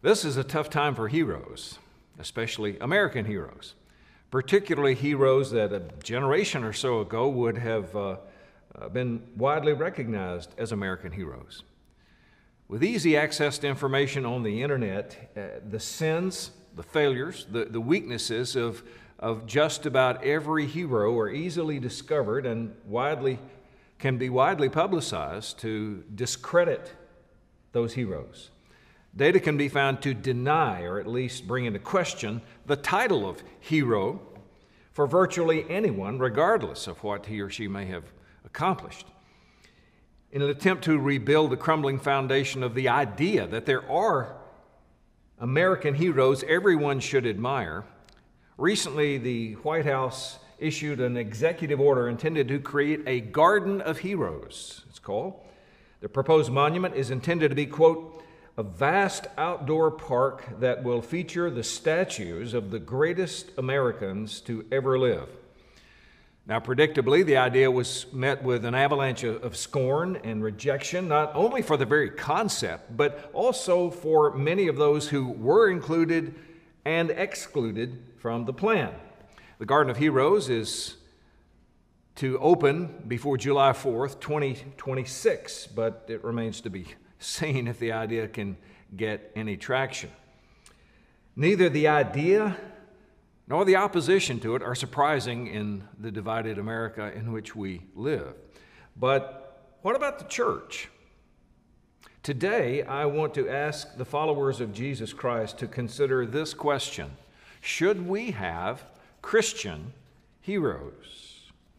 This is a tough time for heroes, especially American heroes, particularly heroes that a generation or so ago would have been widely recognized as American heroes. With easy access to information on the internet, the sins, the failures, the weaknesses of just about every hero are easily discovered and can be widely publicized to discredit those heroes. Data can be found to deny or at least bring into question the title of hero for virtually anyone, regardless of what he or she may have accomplished. In an attempt to rebuild the crumbling foundation of the idea that there are American heroes everyone should admire, recently the White House issued an executive order intended to create a Garden of Heroes, it's called. The proposed monument is intended to be, quote, a vast outdoor park that will feature the statues of the greatest Americans to ever live. Now, predictably, the idea was met with an avalanche of scorn and rejection, not only for the very concept, but also for many of those who were included and excluded from the plan. The Garden of Heroes is to open before July 4th, 2026, but it remains to be seen if the idea can get any traction. Neither the idea nor the opposition to it are surprising in the divided America in which we live. But what about the church? Today, I want to ask the followers of Jesus Christ to consider this question: should we have Christian heroes?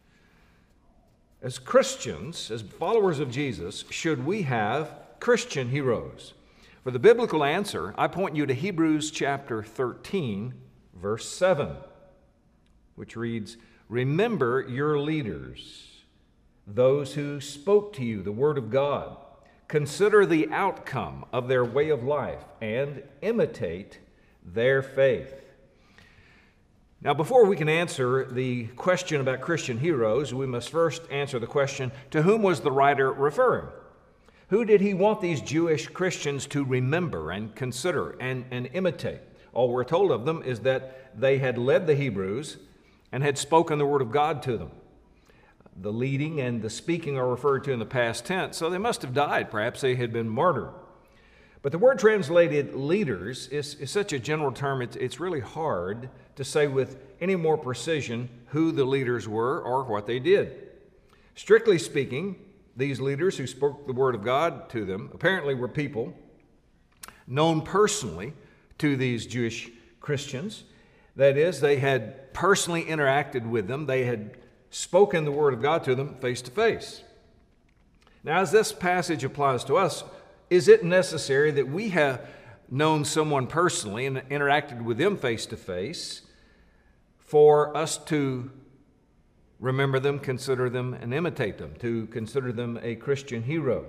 As Christians, as followers of Jesus, should we have Christian heroes? For the biblical answer, I point you to Hebrews chapter 13, verse 7, which reads, "Remember your leaders, those who spoke to you the word of God. Consider the outcome of their way of life and imitate their faith." Now, before we can answer the question about Christian heroes, we must first answer the question, to whom was the writer referring? Who did he want these Jewish Christians to remember and consider and imitate? All we're told of them is that they had led the Hebrews and had spoken the word of God to them. The leading and the speaking are referred to in the past tense, so they must have died. Perhaps they had been martyred. But the word translated leaders is such a general term, it's really hard to say with any more precision who the leaders were or what they did. Strictly speaking, these leaders who spoke the word of God to them apparently were people known personally to these Jewish Christians. That is, they had personally interacted with them. They had spoken the word of God to them face to face. Now, as this passage applies to us, is it necessary that we have known someone personally and interacted with them face to face for us to remember them, consider them, and imitate them, to consider them a Christian hero?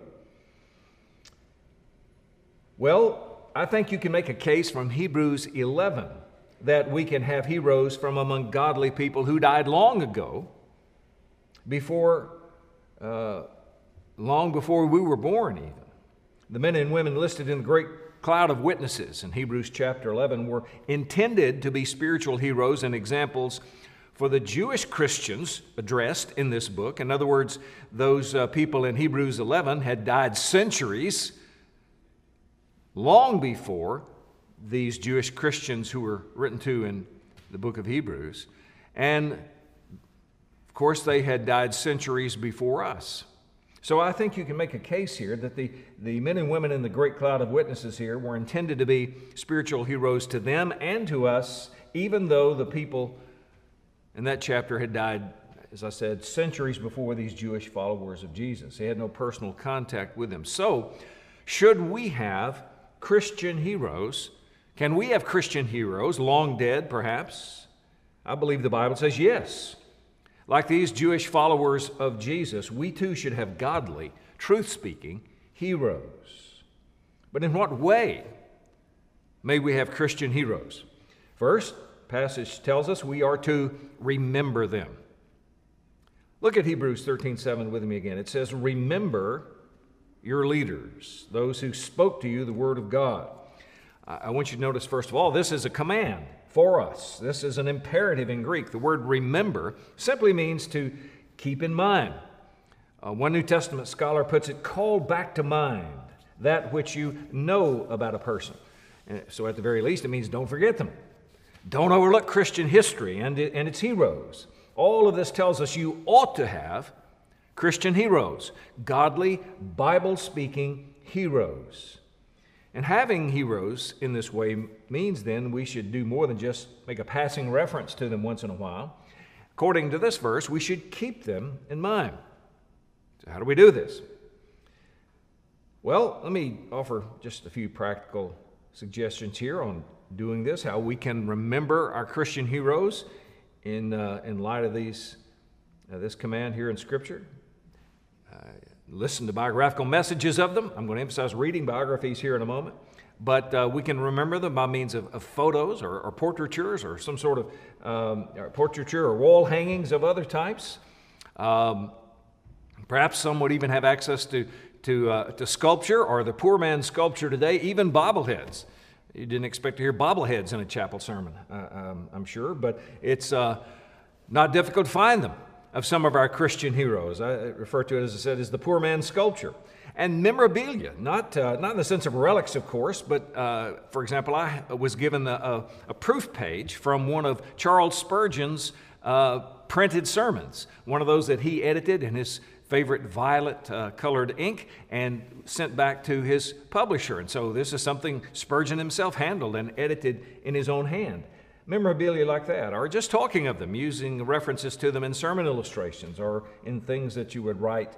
Well, I think you can make a case from Hebrews 11 that we can have heroes from among godly people who died long ago, long before we were born even. The men and women listed in the great cloud of witnesses in Hebrews chapter 11 were intended to be spiritual heroes and examples for the Jewish Christians addressed in this book. In other words, those people in Hebrews 11 had died centuries long before these Jewish Christians who were written to in the book of Hebrews. And, of course, they had died centuries before us. So I think you can make a case here that the men and women in the great cloud of witnesses here were intended to be spiritual heroes to them and to us, even though the people in that chapter had died, as I said, centuries before these Jewish followers of Jesus. They had no personal contact with them. So, should we have Christian heroes? Can we have Christian heroes, long dead perhaps? I believe the Bible says yes. Like these Jewish followers of Jesus, we too should have godly, truth-speaking heroes. But in what way may we have Christian heroes? First, the passage tells us we are to remember them. Look at Hebrews 13:7 with me again. It says, "Remember your leaders, those who spoke to you the word of God." I want you to notice, first of all, this is a command for us. This is an imperative in Greek. The word remember simply means to keep in mind. One New Testament scholar puts it, call back to mind that which you know about a person. So at the very least, it means don't forget them. Don't overlook Christian history and its heroes. All of this tells us you ought to have Christian heroes, godly, Bible-speaking heroes. And having heroes in this way means then we should do more than just make a passing reference to them once in a while. According to this verse, we should keep them in mind. So how do we do this? Well, let me offer just a few practical suggestions here on doing this, how we can remember our Christian heroes in light of this command here in Scripture. Listen to biographical messages of them. I'm going to emphasize reading biographies here in a moment. But we can remember them by means of photos or portraitures or some sort of portraiture or wall hangings of other types. Perhaps some would even have access to sculpture or the poor man's sculpture today, even bobbleheads. You didn't expect to hear bobbleheads in a chapel sermon, I'm sure, but it's not difficult to find them. Of some of our Christian heroes. I refer to it, as I said, as the poor man's sculpture. And memorabilia, not in the sense of relics, of course, but for example, I was given a proof page from one of Charles Spurgeon's printed sermons, one of those that he edited in his favorite violet colored ink and sent back to his publisher. And so this is something Spurgeon himself handled and edited in his own hand. Memorabilia like that, or just talking of them, using references to them in sermon illustrations or in things that you would write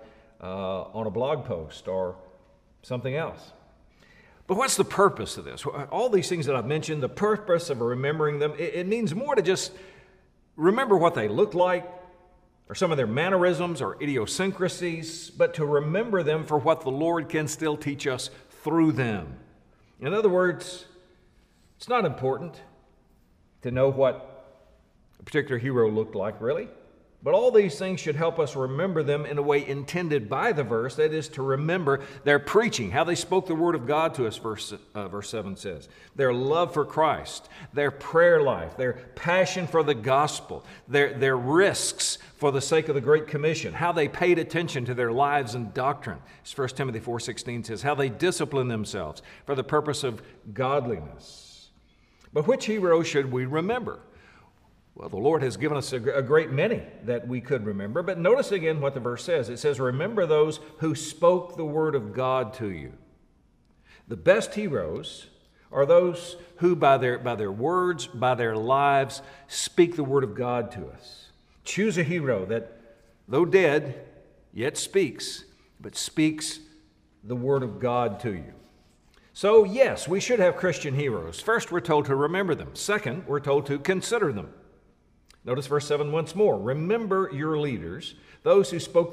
on a blog post or something else. But what's the purpose of this? All these things that I've mentioned, the purpose of remembering them, it means more to just remember what they look like or some of their mannerisms or idiosyncrasies, but to remember them for what the Lord can still teach us through them. In other words, it's not important to know what a particular hero looked like, really. But all these things should help us remember them in a way intended by the verse, that is, to remember their preaching, how they spoke the Word of God to us, verse 7 says. Their love for Christ, their prayer life, their passion for the gospel, their risks for the sake of the Great Commission, how they paid attention to their lives and doctrine. As 1 Timothy 4:16 says, how they discipline themselves for the purpose of godliness. But which hero should we remember? Well, the Lord has given us a great many that we could remember, but notice again what the verse says. It says, remember those who spoke the word of God to you. The best heroes are those who by their words, by their lives, speak the word of God to us. Choose a hero that, though dead, yet speaks, but speaks the word of God to you. So, yes, we should have Christian heroes. First, we're told to remember them. Second, we're told to consider them. Notice verse 7 once more. Remember your leaders, those who spoke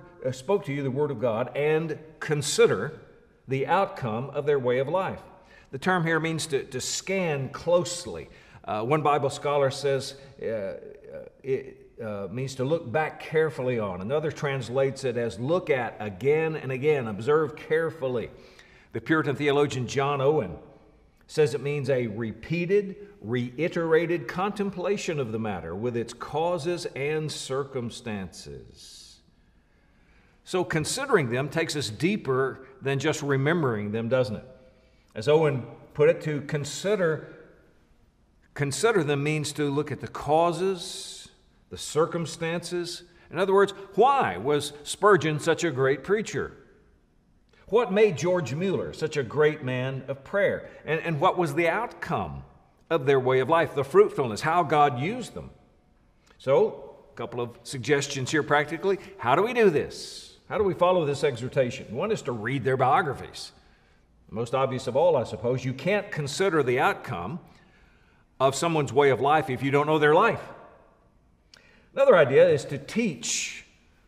to you the word of God, and consider the outcome of their way of life. The term here means to scan closely. One Bible scholar says it means to look back carefully on. Another translates it as look at again and again, observe carefully. The Puritan theologian John Owen says it means a repeated, reiterated contemplation of the matter with its causes and circumstances. So considering them takes us deeper than just remembering them, doesn't it? As Owen put it, to consider them means to look at the causes, the circumstances. In other words, why was Spurgeon such a great preacher? What made George Mueller such a great man of prayer? And what was the outcome of their way of life, the fruitfulness, how God used them? So, a couple of suggestions here practically. How do we do this? How do we follow this exhortation? One is to read their biographies. The most obvious of all, I suppose, you can't consider the outcome of someone's way of life if you don't know their life. Another idea is to teach.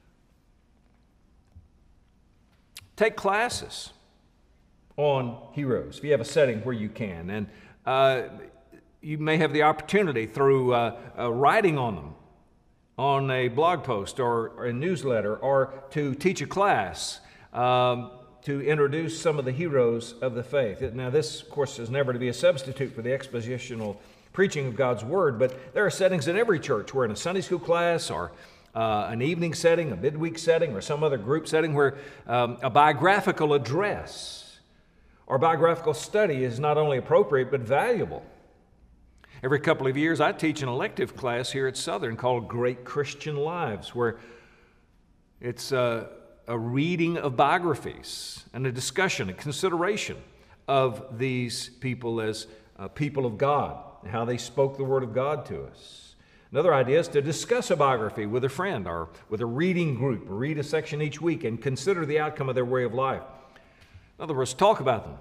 Take classes on heroes if you have a setting where you can. And you may have the opportunity through writing on them on a blog post or a newsletter, or to teach a class, to introduce some of the heroes of the faith. Now, this, of course, is never to be a substitute for the expositional preaching of God's Word, but there are settings in every church where in a Sunday school class or an evening setting, a midweek setting, or some other group setting where a biographical address or biographical study is not only appropriate but valuable. Every couple of years, I teach an elective class here at Southern called Great Christian Lives, where it's a reading of biographies and a discussion, a consideration of these people as people of God and how they spoke the Word of God to us. Another idea is to discuss a biography with a friend or with a reading group, read a section each week and consider the outcome of their way of life. In other words, talk about them.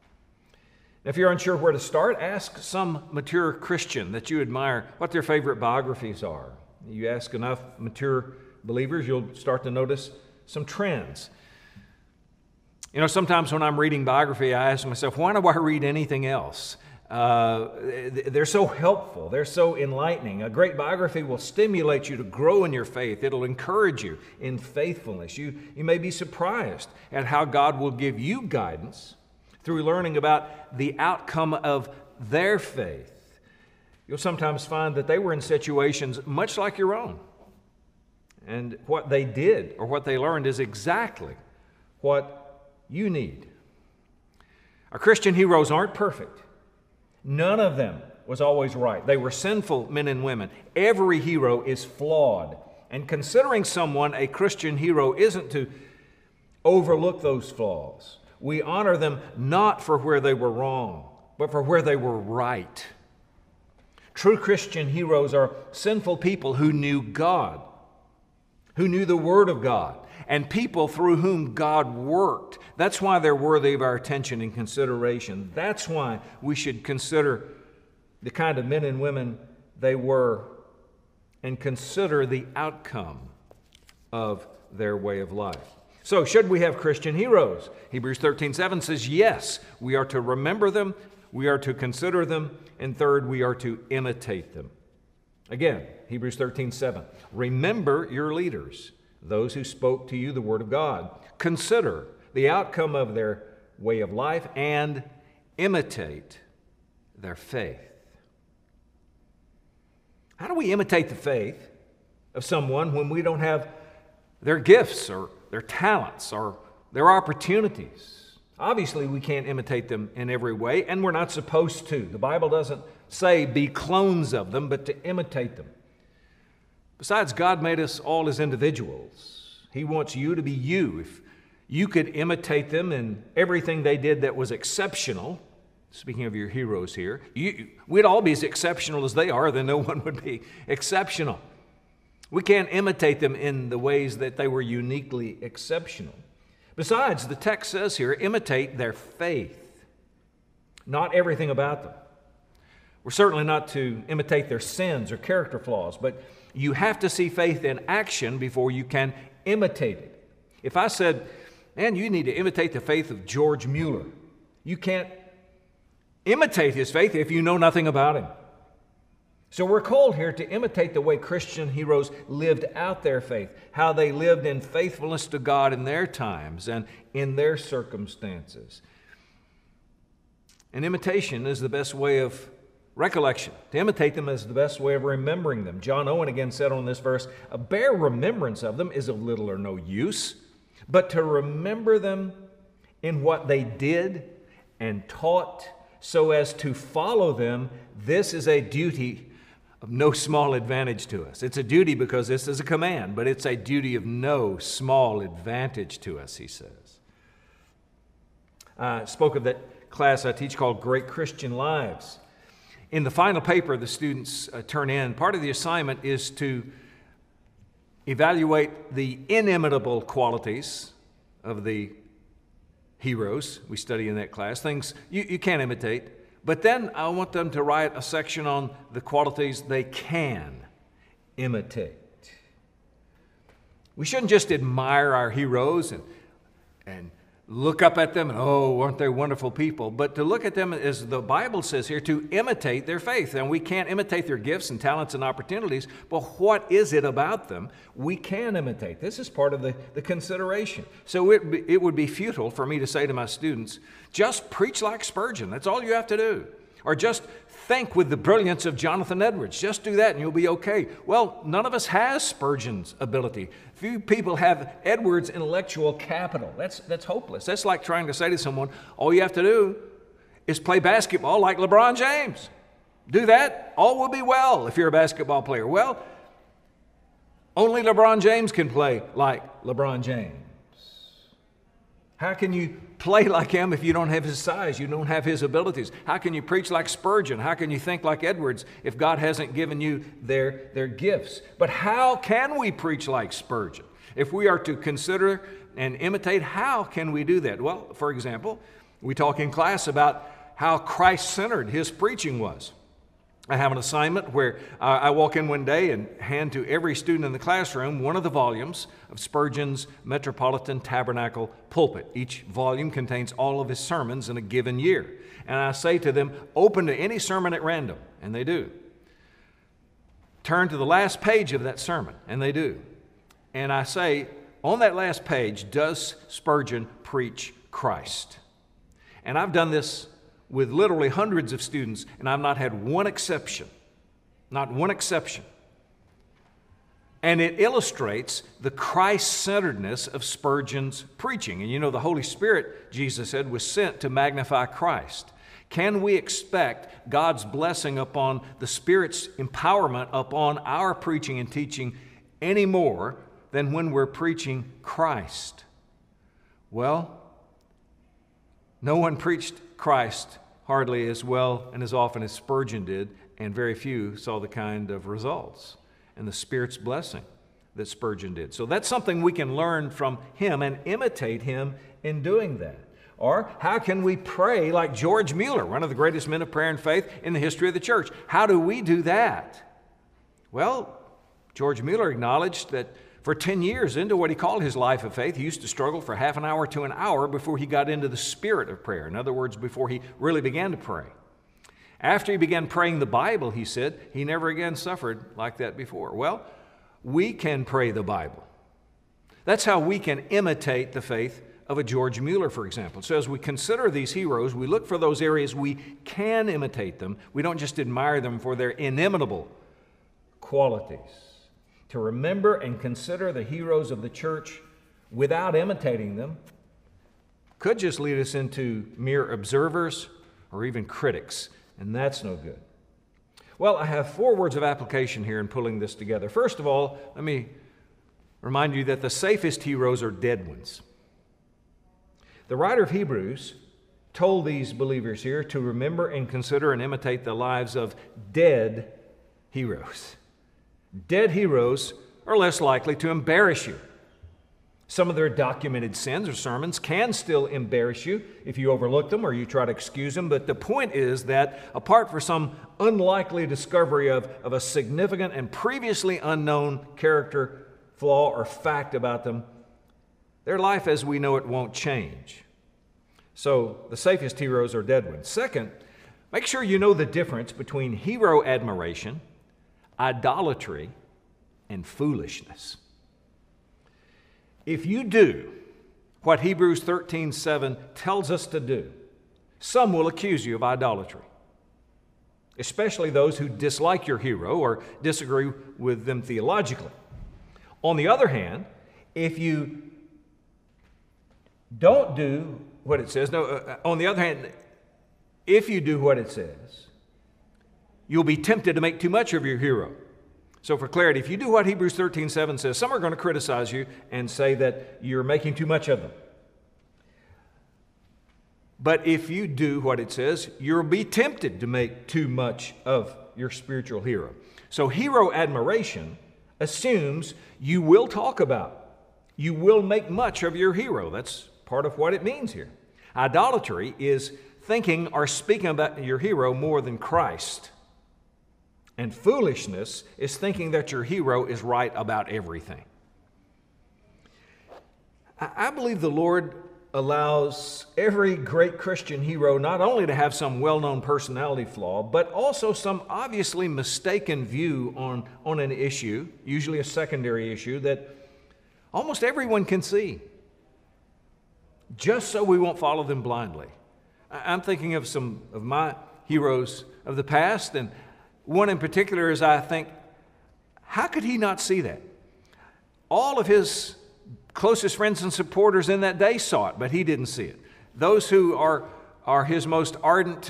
If you're unsure where to start, ask some mature Christian that you admire what their favorite biographies are. You ask enough mature believers, you'll start to notice some trends. You know, sometimes when I'm reading biography, I ask myself, why do I read anything else? They're so helpful. They're so enlightening. A great biography will stimulate you to grow in your faith. It'll encourage you in faithfulness. You may be surprised at how God will give you guidance through learning about the outcome of their faith. You'll sometimes find that they were in situations much like your own. And what they did or what they learned is exactly what you need. Our Christian heroes aren't perfect. None of them was always right. They were sinful men and women. Every hero is flawed. And considering someone a Christian hero isn't to overlook those flaws. We honor them not for where they were wrong, but for where they were right. True Christian heroes are sinful people who knew God, who knew the Word of God, and people through whom God worked. That's why they're worthy of our attention and consideration. That's why we should consider the kind of men and women they were and consider the outcome of their way of life. So, should we have Christian heroes? Hebrews 13:7 says, yes, we are to remember them, we are to consider them, and third, we are to imitate them. Again, Hebrews 13:7, remember your leaders, those who spoke to you the Word of God. Consider the outcome of their way of life and imitate their faith. How do we imitate the faith of someone when we don't have their gifts or their talents or their opportunities? Obviously, we can't imitate them in every way, and we're not supposed to. The Bible doesn't say be clones of them, but to imitate them. Besides, God made us all as individuals. He wants you to be you. If you could imitate them in everything they did that was exceptional, speaking of your heroes here, we'd all be as exceptional as they are, then no one would be exceptional. We can't imitate them in the ways that they were uniquely exceptional. Besides, the text says here, imitate their faith, not everything about them. We're certainly not to imitate their sins or character flaws, but you have to see faith in action before you can imitate it. If I said, man, you need to imitate the faith of George Mueller, you can't imitate his faith if you know nothing about him. So we're called here to imitate the way Christian heroes lived out their faith, how they lived in faithfulness to God in their times and in their circumstances. And imitation is the best way of recollection. To imitate them is the best way of remembering them. John Owen again said on this verse, a bare remembrance of them is of little or no use, but to remember them in what they did and taught so as to follow them, this is a duty of no small advantage to us. It's a duty because this is a command, but it's a duty of no small advantage to us, he says. I spoke of that class I teach called Great Christian Lives. In the final paper the students turn in, part of the assignment is to evaluate the inimitable qualities of the heroes we study in that class, things you can't imitate. But then I want them to write a section on the qualities they can imitate. We shouldn't just admire our heroes and look up at them and, oh, aren't they wonderful people? But to look at them, as the Bible says here, to imitate their faith. And we can't imitate their gifts and talents and opportunities, but what is it about them we can imitate? This is part of the consideration. So it would be futile for me to say to my students, just preach like Spurgeon. That's all you have to do. Or just think with the brilliance of Jonathan Edwards. Just do that and you'll be okay. Well, none of us has Spurgeon's ability. Few people have Edwards' intellectual capital. That's hopeless. That's like trying to say to someone, all you have to do is play basketball like LeBron James. Do that, all will be well if you're a basketball player. Well, only LeBron James can play like LeBron James. How can you play like him if you don't have his size, you don't have his abilities? How can you preach like Spurgeon? How can you think like Edwards if God hasn't given you their gifts? But how can we preach like Spurgeon? If we are to consider and imitate, how can we do that? Well, for example, we talk in class about how Christ-centered his preaching was. I have an assignment where I walk in one day and hand to every student in the classroom one of the volumes of Spurgeon's Metropolitan Tabernacle Pulpit. Each volume contains all of his sermons in a given year. And I say to them, open to any sermon at random, and they do. Turn to the last page of that sermon, and they do. And I say, on that last page, does Spurgeon preach Christ? And I've done this with literally hundreds of students, and I've not had one exception. Not one exception. And it illustrates the Christ-centeredness of Spurgeon's preaching. And you know, the Holy Spirit, Jesus said, was sent to magnify Christ. Can we expect God's blessing upon the Spirit's empowerment upon our preaching and teaching any more than when we're preaching Christ? Well, no one preached Christ hardly as well and as often as Spurgeon did, and very few saw the kind of results and the Spirit's blessing that Spurgeon did. So that's something we can learn from him and imitate him in doing that. Or how can we pray like George Mueller, one of the greatest men of prayer and faith in the history of the church? How do we do that? Well, George Mueller acknowledged that for 10 years into what he called his life of faith, he used to struggle for half an hour to an hour before he got into the spirit of prayer. In other words, before he really began to pray. After he began praying the Bible, he said, he never again suffered like that before. Well, we can pray the Bible. That's how we can imitate the faith of a George Mueller, for example. So as we consider these heroes, we look for those areas we can imitate them. We don't just admire them for their inimitable qualities. To remember and consider the heroes of the church without imitating them could just lead us into mere observers or even critics, and that's no good. Well, I have 4 words of application here in pulling this together. First of all, let me remind you that the safest heroes are dead ones. The writer of Hebrews told these believers here to remember and consider and imitate the lives of dead heroes. Dead heroes are less likely to embarrass you. Some of their documented sins or sermons can still embarrass you if you overlook them or you try to excuse them, but the point is that apart from some unlikely discovery of a significant and previously unknown character flaw or fact about them, their life as we know it won't change. So the safest heroes are dead ones. Second, make sure you know the difference between hero admiration, idolatry, and foolishness. If you do what Hebrews 13:7 tells us to do, some will accuse you of idolatry, especially those who dislike your hero or disagree with them theologically. On the other hand, if you don't do what it says, on the other hand, if you do what it says, you'll be tempted to make too much of your hero. So for clarity, if you do what Hebrews 13:7 says, some are going to criticize you and say that you're making too much of them. But if you do what it says, you'll be tempted to make too much of your spiritual hero. So hero admiration assumes you will talk about, you will make much of your hero. That's part of what it means here. Idolatry is thinking or speaking about your hero more than Christ. And foolishness is thinking that your hero is right about everything. I believe the Lord allows every great Christian hero not only to have some well-known personality flaw, but also some obviously mistaken view on an issue, usually a secondary issue, that almost everyone can see, just so we won't follow them blindly. I'm thinking of some of my heroes of the past, and one in particular is, I think, how could he not see that? All of his closest friends and supporters in that day saw it, but he didn't see it. Those who are his most ardent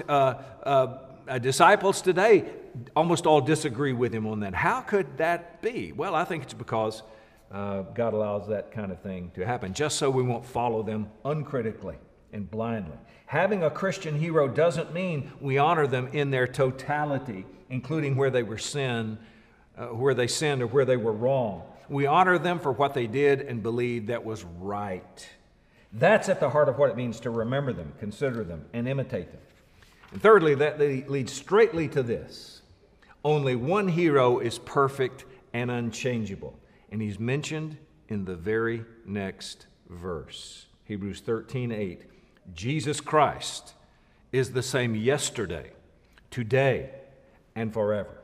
disciples today almost all disagree with him on that. How could that be? Well, I think it's because God allows that kind of thing to happen, just so we won't follow them uncritically and blindly. Having a Christian hero doesn't mean we honor them in their totality, including where they sinned or where they were wrong. We honor them for what they did and believed that was right. That's at the heart of what it means to remember them, consider them, and imitate them. And thirdly, that leads straightly to this. Only one hero is perfect and unchangeable, and he's mentioned in the very next verse. Hebrews 13:8. Jesus Christ is the same yesterday, today, and forever.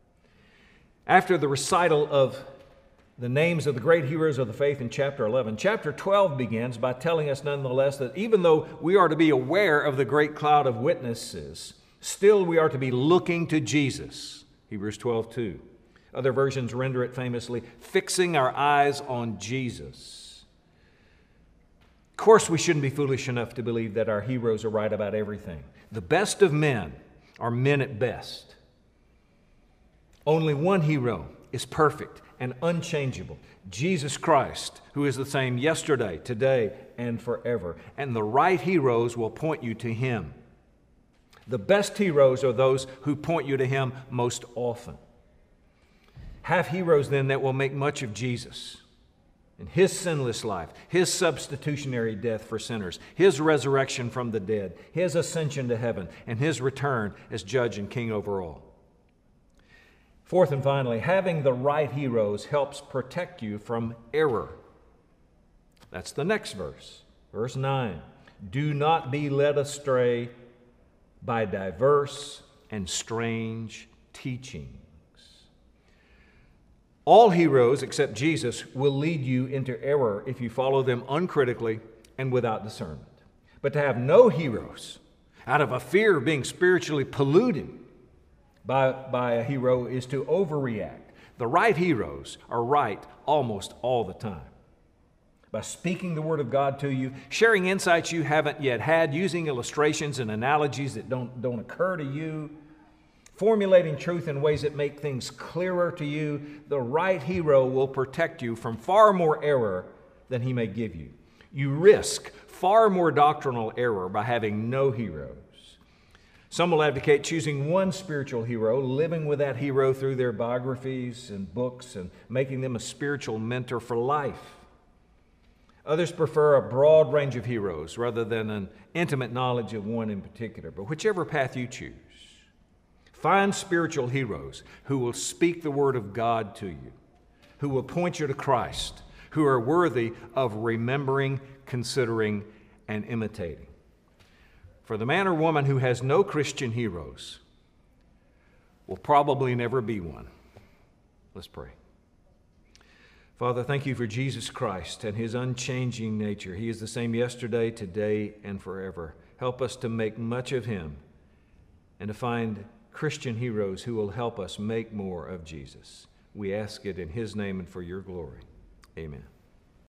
After the recital of the names of the great heroes of the faith in chapter 11, chapter 12 begins by telling us nonetheless that even though we are to be aware of the great cloud of witnesses, still we are to be looking to Jesus. Hebrews 12:2. Other versions render it famously, fixing our eyes on Jesus. Of course, we shouldn't be foolish enough to believe that our heroes are right about everything. The best of men are men at best. Only one hero is perfect and unchangeable, Jesus Christ, who is the same yesterday, today, and forever. And the right heroes will point you to Him. The best heroes are those who point you to Him most often. Have heroes then that will make much of Jesus and His sinless life, His substitutionary death for sinners, His resurrection from the dead, His ascension to heaven, and His return as judge and king over all. Fourth and finally, having the right heroes helps protect you from error. That's the next verse, verse 9. Do not be led astray by diverse and strange teachings. All heroes, except Jesus, will lead you into error if you follow them uncritically and without discernment. But to have no heroes, out of a fear of being spiritually polluted by a hero, is to overreact. The right heroes are right almost all the time. By speaking the Word of God to you, sharing insights you haven't yet had, using illustrations and analogies that don't occur to you, formulating truth in ways that make things clearer to you, the right hero will protect you from far more error than he may give you. You risk far more doctrinal error by having no heroes. Some will advocate choosing one spiritual hero, living with that hero through their biographies and books, and making them a spiritual mentor for life. Others prefer a broad range of heroes rather than an intimate knowledge of one in particular. But whichever path you choose, find spiritual heroes who will speak the Word of God to you, who will point you to Christ, who are worthy of remembering, considering, and imitating. For the man or woman who has no Christian heroes will probably never be one. Let's pray. Father, thank you for Jesus Christ and His unchanging nature. He is the same yesterday, today, and forever. Help us to make much of Him and to find Christian heroes who will help us make more of Jesus. We ask it in His name and for your glory. Amen.